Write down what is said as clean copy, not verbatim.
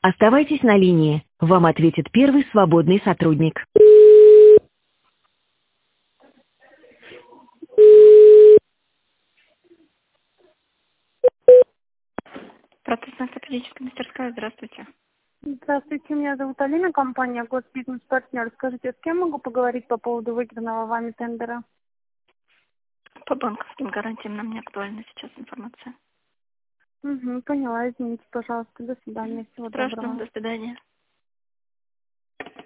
Оставайтесь на линии. Вам ответит первый свободный сотрудник. Процессно-ортопедическая мастерская, здравствуйте. Здравствуйте, меня зовут Алина, компания Госбизнес-партнер. Скажите, с кем могу поговорить по поводу выигранного вами тендера? По банковским гарантиям нам не актуальна сейчас информация. Угу, поняла, извините, пожалуйста. До свидания, всего Страшно, доброго. до свидания.